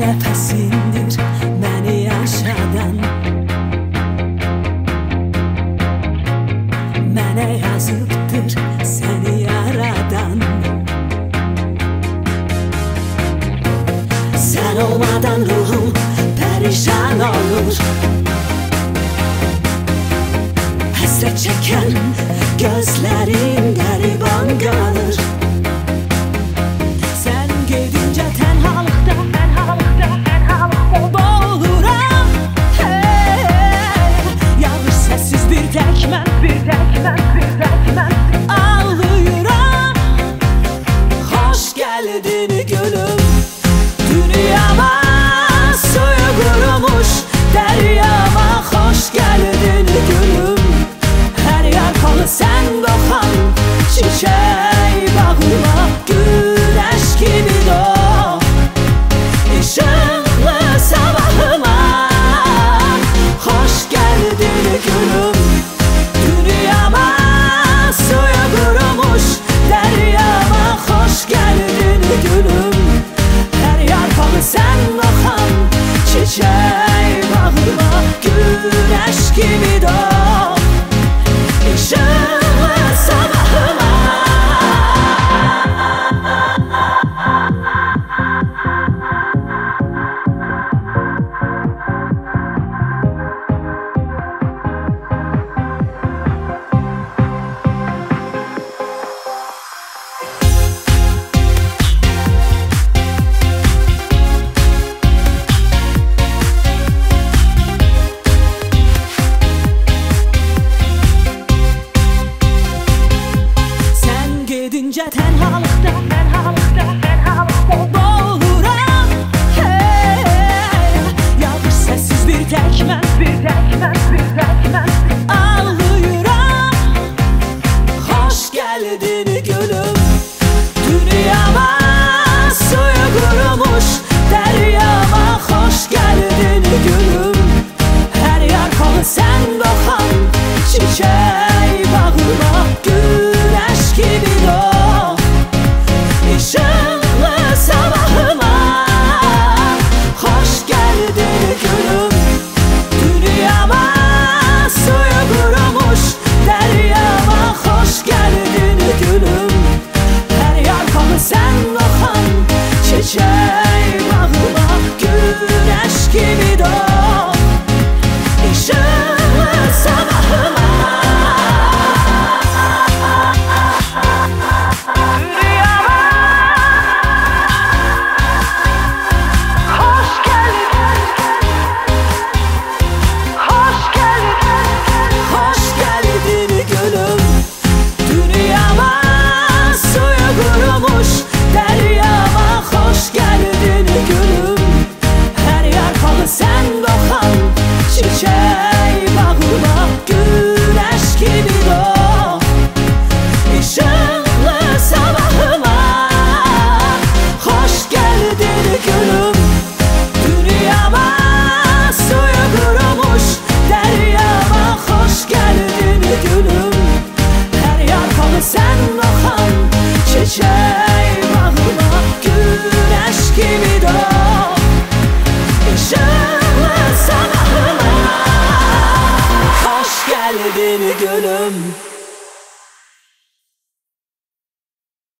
nəfəsindir məni yaşadan. Mənə yazıbdır səni yaradan. Sən olmadan ruhum pərişan olur. Həsrət çəkən gözlərim qəriban qalır. Sən gedincə tənhalıqda boğuluram. Yağış səssiz bir tək mən ağlayıram. Xoş gəldin gülüm dünyama, suyu qurumuş dəryama. Xoş gəldin gülüm, hər yarpağı sən qoxan çiçək bağıma. Güneş kimi doğ ışıklı sabahıma. Xoş gəldin gülüm dünyama, suyu qurumuş dəryama. Xoş gəldin gülüm, hər yarpağı sən qoxan çiçək bağıma. Güneş kimi doğ ışıklı sabahıma. Gedincə tənhalıqda boğuluram. Yağış səssiz bir tək mən ağlayıram. Xoş gəldin gülüm dünyama, suyu qurumuş dəryama. Xoş gəldin gülüm, hər yarpağı sən qoxan çiçək bağıma. Güneş gibi doğ ışıklı sabahıma. Xoş gəldin gülüm dünyama, suyu qurumuş dəryama. Xoş gəldin gülüm, hər yarpağı sən qoxan çiçək bağıma. Güneş gibi doğ ışıklı sabahıma. Çiçək bağıma, güneş gibi doğ ışıklı sabahıma. Xoş gəldin gülüm dünyama, suyu qurumuş dəryama. Xoş gəldin gülüm, hər yarpağı sən qoxan çiçək bağıma. Güneş gibi doğ ışıklı sabahıma. Hoş geldin gülüm.